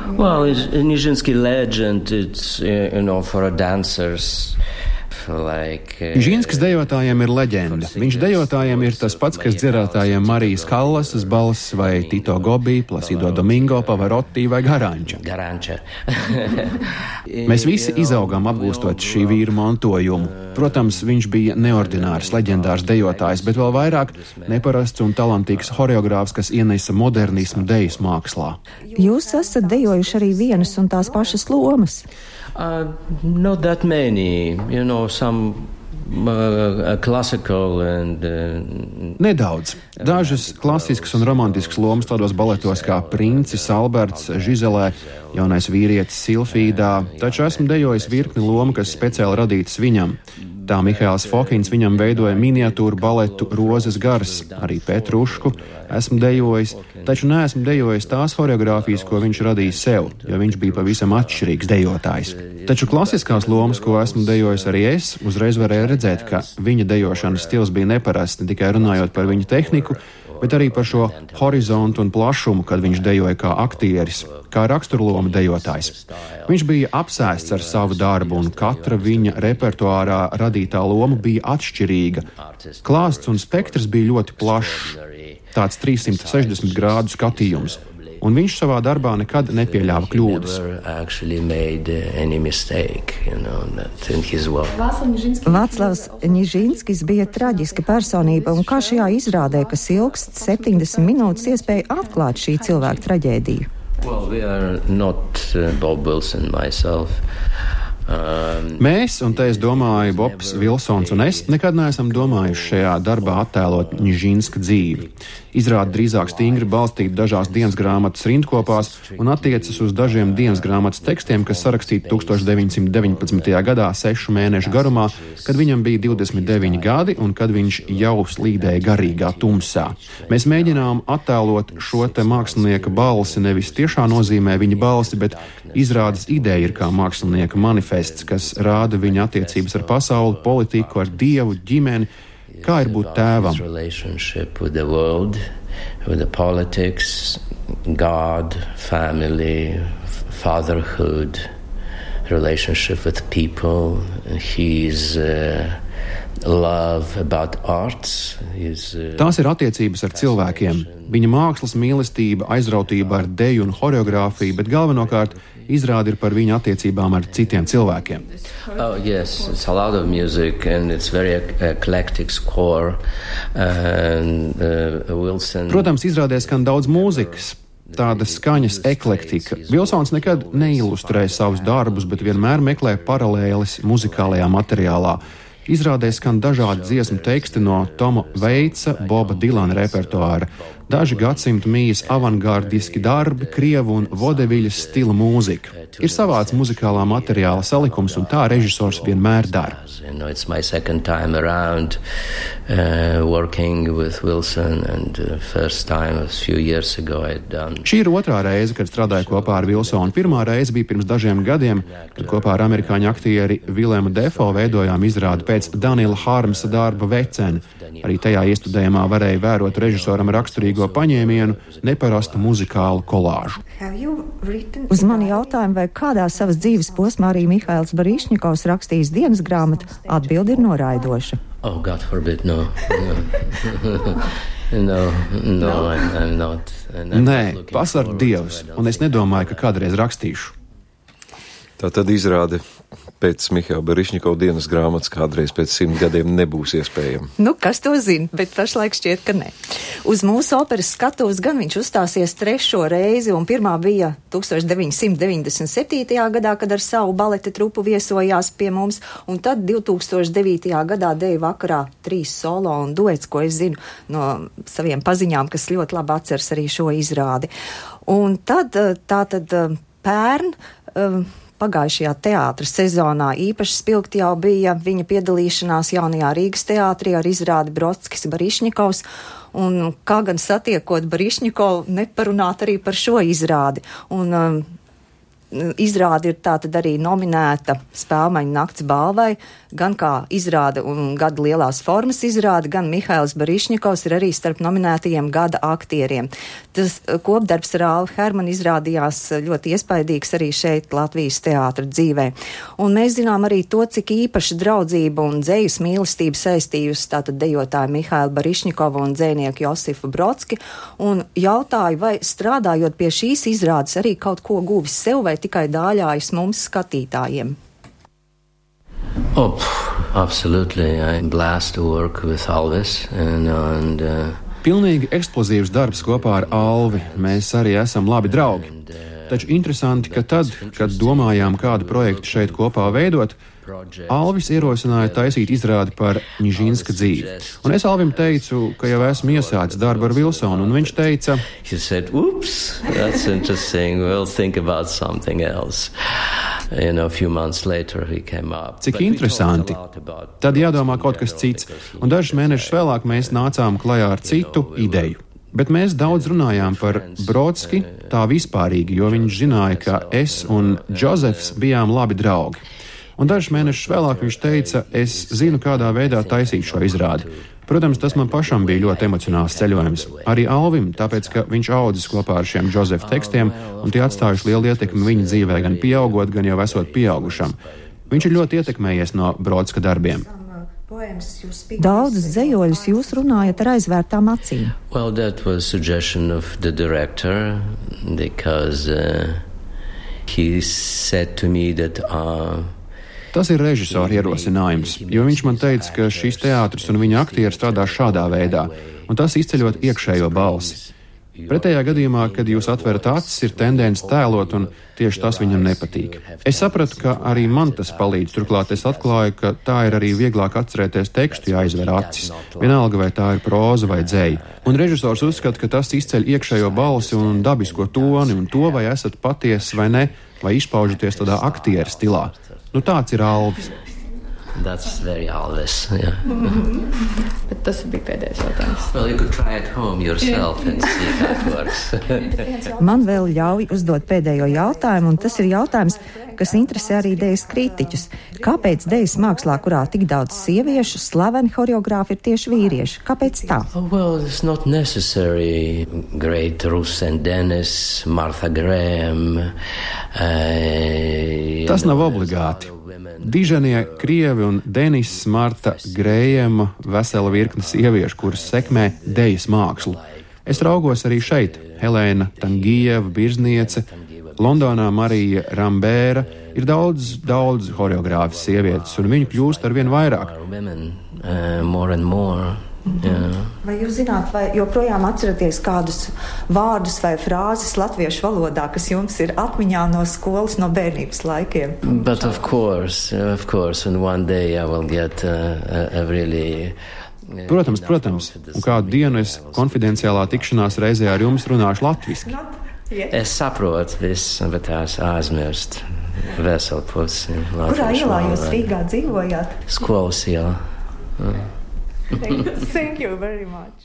Well, it's a Nijinsky legend. It's, for dancers. Nižinskis dejotājiem ir leģenda. Viņš dejotājiem ir tas pats, kas dziedātājiem Marijas Kallasas balss vai Tito Gobi, Placido Domingo, Pavarotti vai Garanča. Mēs visi izaugām apgūstot šī vīra mantojumu. Protams, viņš bija neordinārs, leģendārs dejotājs, bet vēl vairāk neparasts un talantīgs horeogrāfs, kas ienesa modernismu dejas mākslā. Jūs esat dejojuši arī vienas un tās pašas lomas? Not that many, some classical and... Nedaudz. Dažas klasiskas un romantiskas lomas tādos baletos kā Princis, Alberts, Žizelē, jaunais vīrietis Silfīdā, taču esmu dejojis virkni lomu, kas speciāli radītas viņam. Tā Mihails Fokins viņam veidoja miniatūru baletu Rozes gars, arī Petrušku esmu dejojis, taču neesmu dejojis tās horeogrāfijas, ko viņš radīja sev, jo viņš bija pavisam atšķirīgs dejotājs. Taču klasiskās lomas, ko esmu dejojis arī es, uzreiz varēja redzēt, ka viņa dejošanas stils bija neparasts, ne tikai runājot par viņa tehniku, bet arī par šo horizontu un plašumu, kad viņš dejoja kā aktieris, kā raksturloma dejotājs. Viņš bija apsēsts ar savu darbu, un katra viņa repertuārā radītā loma bija atšķirīga. Klāsts un spektrs bija ļoti plašs, tāds 360 grādu skatījums, un viņš savā darbā nekad nepieļāva kļūdas. Vaclavs Nižinskis bija traģiska personība, un kā šajā izrādē, kas ilgst 70 minūtes, iespēja atklāt šī cilvēka traģēdiju. Well, we are not Bob Wilson, myself. Mēs, un te es domāju, Bobs Vilsons un es, nekad neesam domājuši šajā darbā attēlot Nižinska dzīvi. Izrāda drīzāk stingri balstīta dažās dienas grāmatas rindkopās un attiecas uz dažiem dienas grāmatas tekstiem, kas sarakstīti 1919. gadā 6 mēnešu garumā, kad viņam bija 29 gadi un kad viņš jau slīdēja garīgā tumsā. Mēs mēģinām attēlot šo te mākslinieka balsi nevis tiešā nozīmē viņa balsi, bet izrādes ideja ir kā mākslinieka manifests, kas rāda viņa attiecības ar pasauli, politiku, ar Dievu, ģimeni, kā ir būt tēvam. With the politics, God, family, fatherhood, relationship with people, his love about arts. Tās ir attiecības ar cilvēkiem. Viņa mākslas mīlestība, aizrautība ar deju un horeogrāfiju, bet galvenokārt izrāda ir par viņa attiecībām ar citiem cilvēkiem. Oh, yes, it's a lot of music and it's very eclectic score. Wilson... Protams, izrādē skan daudz mūzikas, tāda skaņas eklektika. Vilsons nekad neilustrē savus darbus, bet vienmēr meklē paralēlis muzikālajā materiālā. Izrādē skan dažādi dziesmu teksti no Toma Veitsa, Boba Dilana repertuāra. Daži gadsimtu mijas avangārdiski darbi, krievu un vodeviļas stila mūzika. Ir savāds muzikālā materiāla salikums, un tā režisors vienmēr dara. It's my second time around working with Wilson, and first time a few years ago I'd done. Šī ir otrā reize, kad strādāju kopā ar Wilsonu. Pirmā reize bija pirms dažiem gadiem, kad kopā ar amerikāņu aktieri Vilēmu Defo veidojām izrādi pēc Daniela Harmsa darba Veceni. Arī tajā iestudējumā varēja vērot režisoram raksturīgo paņēmienu, neparastu muzikālu kolāžu. Uz mani jautājumu, vai kādā savas dzīves posmā arī Mihails Baryšņikovs rakstījis dienas grāmatu, atbildi ir noraidoša. Oh, God forbid, no. I'm not. Nē, pasarg Dievs, un es nedomāju, ka kādreiz rakstīšu. Tā tad izrāde pēc Mihaila Baryšņikova dienas grāmatas kādreiz pēc 100 gadiem nebūs iespējama. Nu, kas to zina, bet pašlaik šķiet, ka ne. Uz mūsu operas skatuves gan viņš uzstāsies 3. reizi, un pirmā bija 1997. gadā, kad ar savu baleta trupu viesojās pie mums, un tad 2009. gadā deja vakarā 3 solo un duets, ko es zinu no saviem paziņām, kas ļoti labi atceras arī šo izrādi. Un tad tātad pērn pagājušajā teātra sezonā īpaši spilgti jau bija viņa piedalīšanās jaunajā Rīgas teātrī ar izrādi Brodskis Baryšņikovs, un kā gan satiekot Baryšņikovu, neparunāt arī par šo izrādi. Un izrāde ir tātad arī nominēta Spēlmaņu nakts balvai, gan kā izrāde un gada lielās formas izrāde, gan Mihails Barišņikovs ir arī starp nominētajiem gada aktieriem. Tas kopdarbs ar Alvi Hermanu izrādījās ļoti iespaidīgs arī šeit Latvijas teātra dzīvē. Un mēs zinām arī to, cik īpaša draudzība un dzejas mīlestība saistījusi tātad dejotāju Mihailu Barišņikovu un dzejnieku Josifu Brodski, un jautāju, vai strādājot pie šīs izrādes arī kaut ko guvis sev vai tikai dāļājas mums skatītājiem? Oh, absolutely. I'm blessed to work with Alvis Pilnīgi eksplozīvs darbs kopā ar Alvi. Mēs arī esam labi draugi. Taču interesanti, ka tad, kad domājām kādu projektu šeit kopā veidot, Alvis ierosināja taisīt izrādi par Nižinska dzīvi. Un es Alvim teicu, ka jau esmu iesācis darbu ar Vilsonu, un viņš teica, He said, "Oops, that's interesting. We'll think about something else." A few months later he came up. Cik interesanti. Tad jādomā kaut kas cits, un dažus mēnešus vēlāk mēs nācām klajā ar citu ideju. Bet mēs daudz runājām par Brodski tā vispārīgi, jo viņš zināja, ka es un Džozefs bijām labi draugi. Un dažus mēnešus vēlāk viņš teica, es zinu, kādā veidā taisīt šo izrādi. Protams, tas man pašam bija ļoti emocionāls ceļojums. Arī Alvim, tāpēc, ka viņš audzis kopā ar šiem Džozefa tekstiem, un tie atstājuši lielu ietekmi viņa dzīvē, gan pieaugot, gan jau esot pieaugušam. Viņš ir ļoti ietekmējies no Brodska darbiem. Daudzus dzejoļus jūs runājat ar aizvērtām acīm. Well, that was suggestion of the director, because he said to me that Tas ir režisora ierosinājums, jo viņš man teica, ka šīs teātris un viņa aktieri strādā šādā veidā, un tas izceļot iekšējo balsi. Pretējā gadījumā, kad jūs atverat acis, ir tendence tēlot, un tieši tas viņam nepatīk. Es sapratu, ka arī man tas palīdz, turklāt es atklāju, ka tā ir arī vieglāk atcerēties tekstu, ja aizver acis, vienalga vai tā ir próza vai dzeja. Un režisors uzskata, ka tas izceļ iekšējo balsi un dabisko toni, un to, vai esat patiesi vai ne, vai izpaužaties tādā aktieru stilā. Nu tāds ir Alvis. That's very Alvis, yeah. Bet tas bija pēdējais jautājums. Well, you could try at home yourself and see how it works. Man vēl ļauj uzdot pēdējo jautājumu, un tas ir jautājums, kas interesē arī dējas kritiķus. Kāpēc dējas mākslā, kurā tik daudz sieviešu, slaveni horeogrāfi ir tieši vīrieši? Kāpēc tā? Oh, well, it's not necessary. Great Russ and Dennis, Martha Graham. Tas nav obligāti. Dižanie, Krievi un Denis, Marta Grējema, vesela virkne sieviešu, kuras sekmē dejas mākslu. Es raugos arī šeit. Helēna Tangieva, Birzniece, Londonā Marija Rambēra. Ir daudz horeogrāfas sievietes, un viņu kļūst ar vien vairāk. More and more. Yeah. Vai jūs zināt, vai joprojām atceraties kādus vārdus vai frāzes latviešu valodā, kas jums ir atmiņā no skolas, no bērnības laikiem? But of course, and one day I will get a really... Protams, un kādu dienu es konfidenciālā tikšanās reizē ar jums runāšu latviski. Es saprotu visu, bet es aizmirst veselu pusi. Kurā ielā jūs Rīgā dzīvojāt? Skolas ielā. Thank you very much.